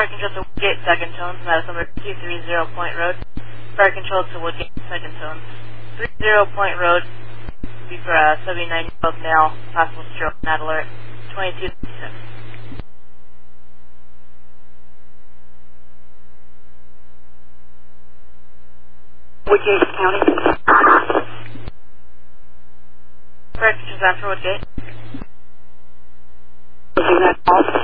Fire control to Woodgate, second tone, status number 230 Point Road. Fire control to Woodgate, second tone. 30 Point Road, be for a 79-year-old male, possible stroke, not alert, 2256. Woodgate County. Fire control after Woodgate. Is that all?